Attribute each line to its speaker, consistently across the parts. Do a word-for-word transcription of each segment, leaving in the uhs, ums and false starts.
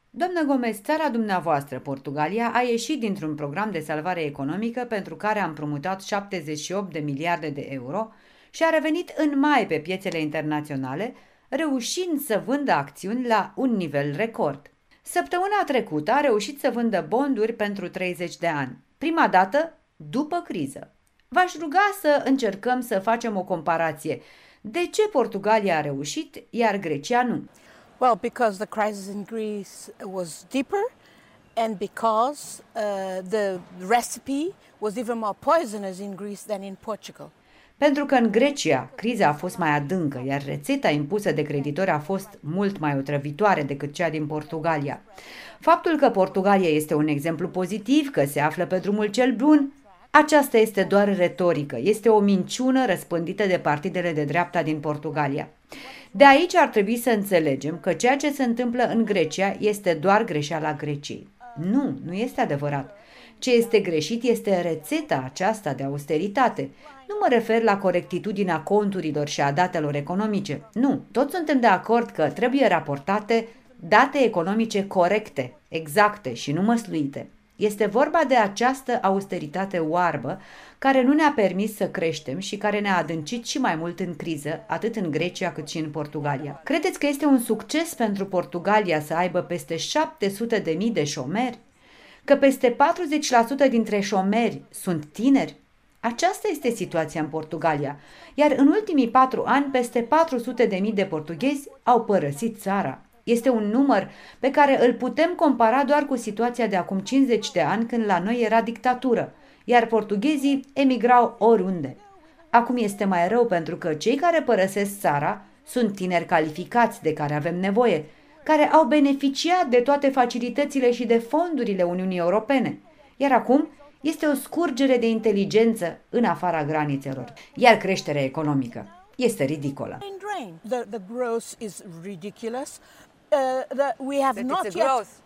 Speaker 1: Doamnă Gomez, țara dumneavoastră, Portugalia, a ieșit dintr-un program de salvare economică pentru care a împrumutat șaptezeci și opt de miliarde de euro și a revenit în mai pe piețele internaționale, reușind să vândă acțiuni la un nivel record. Săptămâna trecută a reușit să vândă bonduri pentru treizeci de ani, prima dată după criză. V-aș ruga să încercăm să facem o comparație. De ce Portugalia a reușit, iar Grecia nu?
Speaker 2: Well, because the crisis in Greece was deeper and because uh, the recipe was even more poisonous in Greece than in Portugal.
Speaker 1: Pentru că în Grecia criza a fost mai adâncă, iar rețeta impusă de creditori a fost mult mai otrăvitoare decât cea din Portugalia. Faptul că Portugalia este un exemplu pozitiv, că se află pe drumul cel bun, aceasta este doar retorică, este o minciună răspândită de partidele de dreapta din Portugalia. De aici ar trebui să înțelegem că ceea ce se întâmplă în Grecia este doar greșeala Greciei. Nu, nu este adevărat. Ce este greșit este rețeta aceasta de austeritate. Nu mă refer la corectitudinea conturilor și a datelor economice. Nu, toți suntem de acord că trebuie raportate date economice corecte, exacte și nu măsluite. Este vorba de această austeritate oarbă care nu ne-a permis să creștem și care ne-a adâncit și mai mult în criză, atât în Grecia cât și în Portugalia. Credeți că este un succes pentru Portugalia să aibă peste șapte sute de mii de șomeri? Că peste patruzeci la sută dintre șomeri sunt tineri? Aceasta este situația în Portugalia, iar în ultimii patru ani peste patru sute de mii de portughezi au părăsit țara. Este un număr pe care îl putem compara doar cu situația de acum cincizeci de ani, când la noi era dictatură, iar portughezii emigrau oriunde. Acum este mai rău pentru că cei care părăsesc țara sunt tineri calificați de care avem nevoie, care au beneficiat de toate facilitățile și de fondurile Uniunii Europene, iar acum este o scurgere de inteligență în afara granițelor, iar creșterea economică este ridicolă.
Speaker 2: The, the growth is ridiculous. Uh, the, we have not yet...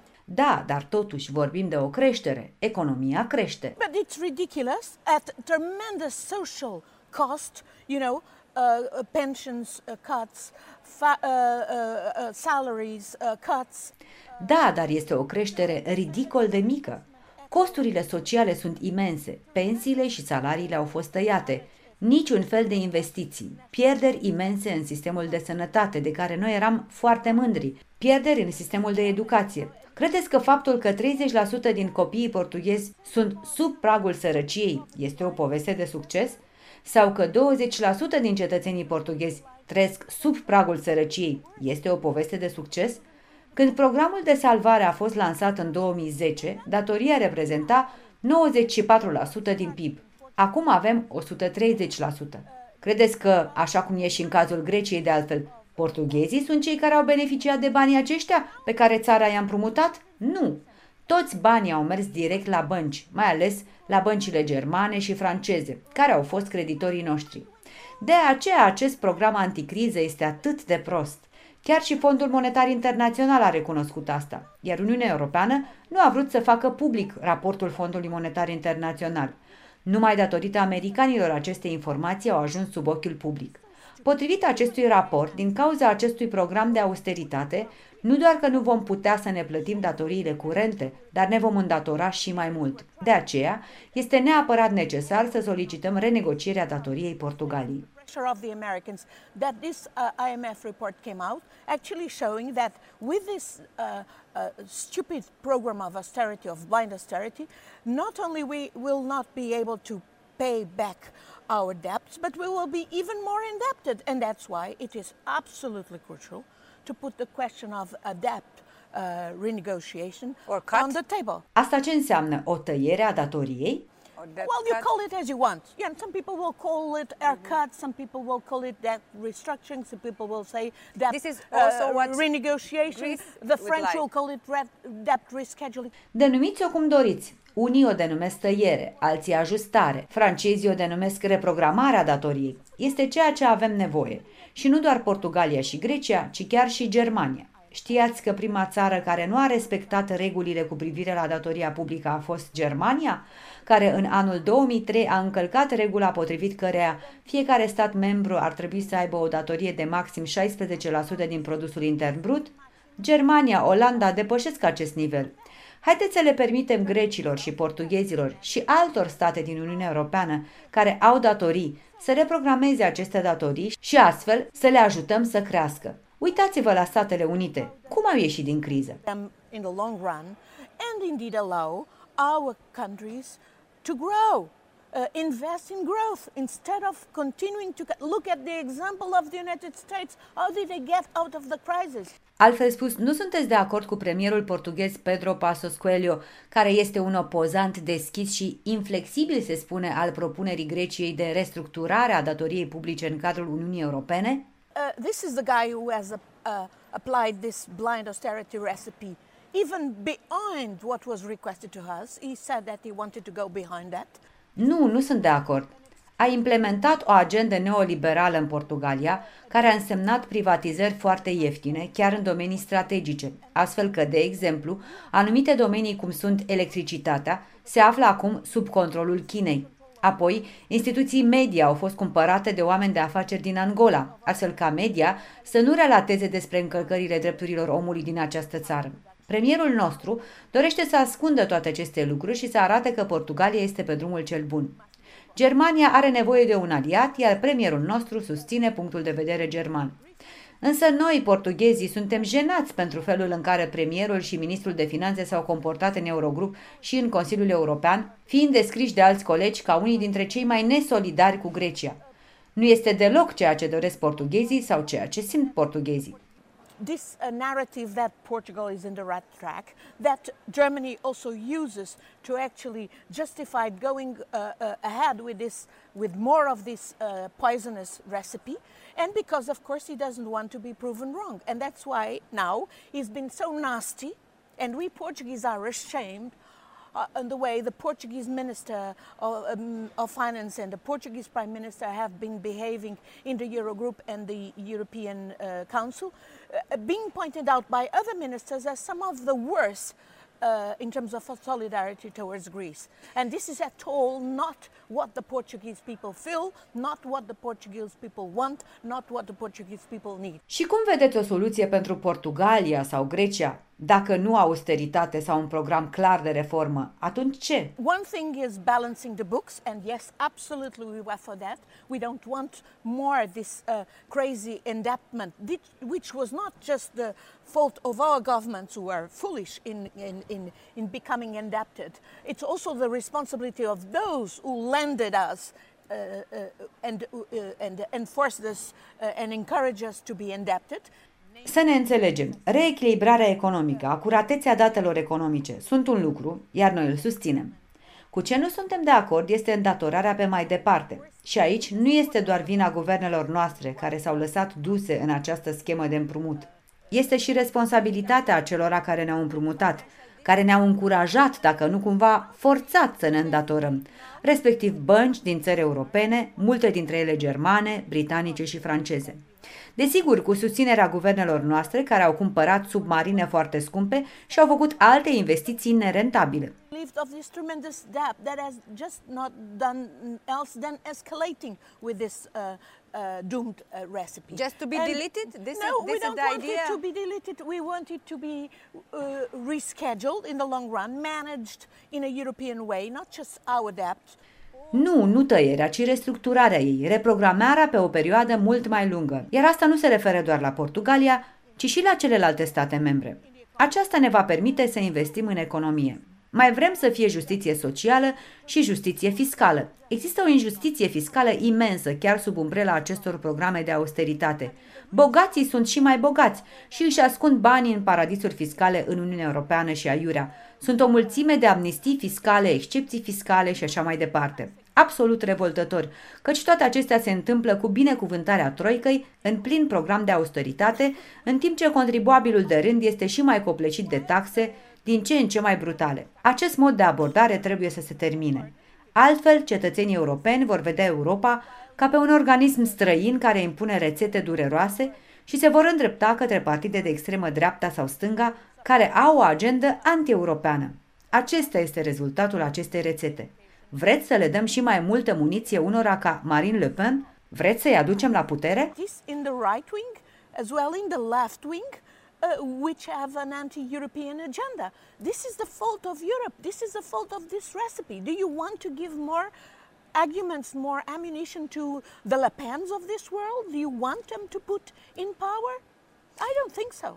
Speaker 1: Da, dar totuși vorbim de o creștere. Economia crește.
Speaker 2: But it's ridiculous at tremendous social cost, you know, uh, pensions uh, cuts, fa- uh, uh, uh, salaries uh, cuts.
Speaker 1: Da, dar este o creștere ridicol de mică. Costurile sociale sunt imense, pensiile și salariile au fost tăiate, niciun fel de investiții, pierderi imense în sistemul de sănătate, de care noi eram foarte mândri, pierderi în sistemul de educație. Credeți că faptul că treizeci la sută din copiii portughezi sunt sub pragul sărăciei este o poveste de succes? Sau că douăzeci la sută din cetățenii portughezi trăiesc sub pragul sărăciei este o poveste de succes? Când programul de salvare a fost lansat în două mii zece, datoria reprezenta nouăzeci și patru la sută din P I B. Acum avem o sută treizeci la sută. Credeți că, așa cum e și în cazul Greciei de altfel, portughezii sunt cei care au beneficiat de banii aceștia pe care țara i-a împrumutat? Nu! Toți banii au mers direct la bănci, mai ales la băncile germane și franceze, care au fost creditorii noștri. De aceea acest program anticriză este atât de prost. Chiar și Fondul Monetar Internațional a recunoscut asta, iar Uniunea Europeană nu a vrut să facă public raportul Fondului Monetar Internațional. Numai datorită americanilor aceste informații au ajuns sub ochiul public. Potrivit acestui raport, din cauza acestui program de austeritate, nu doar că nu vom putea să ne plătim datoriile curente, dar ne vom îndatora și mai mult. De aceea, este neapărat necesar să solicităm renegocierea datoriei Portugaliei.
Speaker 2: Of the Americans that this uh, I M F report came out, actually showing that with this uh, uh, stupid program of austerity, of blind austerity, not only we will not be able to pay back our debts, but we will be even more indebted, and that's why it is absolutely crucial to put the question of a debt uh, renegotiation on the table.
Speaker 1: Asta ce înseamnă? O tăiere a datoriei?
Speaker 2: Well, you call it as you want. Yeah, some people will call it air cut, some people will call it debt restructuring, some people will say debt
Speaker 3: This is also
Speaker 2: uh,
Speaker 3: what
Speaker 2: renegotiation. The French
Speaker 3: like.
Speaker 2: will call it debt rescheduling.
Speaker 1: Denumiți-o cum doriți. Unii o denumesc tăiere, alții ajustare, francezii o denumesc reprogramarea datoriei. Este ceea ce avem nevoie. Și nu doar Portugalia și Grecia, ci chiar și Germania. Știați că prima țară care nu a respectat regulile cu privire la datoria publică a fost Germania, care în anul două mii trei a încălcat regula potrivit căreia fiecare stat membru ar trebui să aibă o datorie de maxim șaisprezece la sută din produsul intern brut? Germania, Olanda depășesc acest nivel. Haideți să le permitem grecilor și portughezilor și altor state din Uniunea Europeană care au datorii să reprogrameze aceste datorii și astfel să le ajutăm să crească. Uitați-vă la Statele Unite. Cum au ieșit din criză?
Speaker 2: In the long run, and indeed allow our countries to grow. Uh, invest in growth instead of continuing to look at the example of the United States. How did they get out of the crisis?
Speaker 1: Altfel spus, nu sunteți de acord cu premierul portughez Pedro Passos Coelho, care este un opozant deschis și inflexibil, se spune, al propunerii Greciei de restructurare a datoriei publice în cadrul Uniunii Europene?
Speaker 2: Uh, this is the guy who has uh, uh, applied this blind austerity recipe even beyond what was requested to us. He said that he wanted to go behind that.
Speaker 1: Nu, nu sunt de acord. A implementat o agendă neoliberală în Portugalia, care a însemnat privatizări foarte ieftine, chiar în domenii strategice, astfel că, de exemplu, anumite domenii cum sunt electricitatea se află acum sub controlul Chinei. Apoi, instituții media au fost cumpărate de oameni de afaceri din Angola, astfel ca media să nu relateze despre încălcările drepturilor omului din această țară. Premierul nostru dorește să ascundă toate aceste lucruri și să arate că Portugalia este pe drumul cel bun. Germania are nevoie de un aliat, iar premierul nostru susține punctul de vedere german. Însă noi, portughezii, suntem jenați pentru felul în care premierul și ministrul de finanțe s-au comportat în Eurogrup și în Consiliul European, fiind descriși de alți colegi ca unii dintre cei mai nesolidari cu Grecia. Nu este deloc ceea ce doresc portughezii sau ceea ce simt portughezii.
Speaker 2: This uh, narrative that Portugal is in the right track, that Germany also uses to actually justify going uh, uh, ahead with this, with more of this uh, poisonous recipe, and because of course he doesn't want to be proven wrong, and that's why now he's been so nasty, and we Portuguese are ashamed uh, in the way the Portuguese Minister of, um, of Finance and the Portuguese Prime Minister have been behaving in the Eurogroup and the European uh, Council, uh, being pointed out by other ministers as some of the worst uh, in terms of solidarity towards Greece. And this is at all not what the Portuguese people feel, not what the Portuguese people want, not what the Portuguese people need.
Speaker 1: Și cum vedeți o soluție pentru Portugalia sau Grecia? Dacă nu austeritate sau un program clar de reformă, atunci ce?
Speaker 2: One thing is balancing the books, and yes, absolutely we were for that. We don't want more this uh, crazy indebtment, which was not just the fault of our governments who are foolish in, in, in, in becoming indebted. It's also the responsibility of those who lended us uh, uh, and, uh, and enforced us uh, and encouraged us to be indebted.
Speaker 1: Să ne înțelegem, reechilibrarea economică, acuratețea datelor economice sunt un lucru, iar noi îl susținem. Cu ce nu suntem de acord este îndatorarea pe mai departe. Și aici nu este doar vina guvernelor noastre care s-au lăsat duse în această schemă de împrumut. Este și responsabilitatea acelora care ne-au împrumutat, care ne-au încurajat, dacă nu cumva forțat să ne îndatorăm, respectiv bănci din țări europene, multe dintre ele germane, britanice și franceze. Desigur, cu susținerea guvernelor noastre care au cumpărat submarine foarte scumpe și au făcut alte investiții nerentabile.
Speaker 2: Of this tremendous debt that has just not done else than escalating with this uh, uh, doomed uh, recipe.
Speaker 3: Just to be
Speaker 2: and
Speaker 3: deleted? This
Speaker 2: no,
Speaker 3: is, this
Speaker 2: we
Speaker 3: is
Speaker 2: don't
Speaker 3: the
Speaker 2: want
Speaker 3: idea.
Speaker 2: it to be deleted. We want it to be uh, rescheduled in the long run, managed in a European way, not just our debt.
Speaker 1: Nu, nu tăierea, ci restructurarea ei, reprogramarea pe o perioadă mult mai lungă. Iar asta nu se referă doar la Portugalia, ci și la celelalte state membre. Aceasta ne va permite să investim în economie. Mai vrem să fie justiție socială și justiție fiscală. Există o injustiție fiscală imensă chiar sub umbrela acestor programe de austeritate. Bogații sunt și mai bogați și își ascund banii în paradisuri fiscale în Uniunea Europeană și aiurea. Sunt o mulțime de amnistii fiscale, excepții fiscale și așa mai departe. Absolut revoltător, căci toate acestea se întâmplă cu binecuvântarea troicăi în plin program de austeritate, în timp ce contribuabilul de rând este și mai coplecit de taxe, din ce în ce mai brutale. Acest mod de abordare trebuie să se termine. Altfel, cetățenii europeni vor vedea Europa ca pe un organism străin care impune rețete dureroase și se vor îndrepta către partide de extremă dreapta sau stânga care au o agendă anti-europeană. Acesta este rezultatul acestei rețete. Vreți să le dăm și mai multă muniție unora ca Marine Le Pen? Vreți să-i aducem la putere?
Speaker 2: In the right wing, as well in the left wing, uh, which have an anti-European agenda. This is the fault of Europe. This is the fault of this recipe. Do you want to give more arguments, more ammunition to the Le Pens of this world? Do you want them to put in power? I don't think so.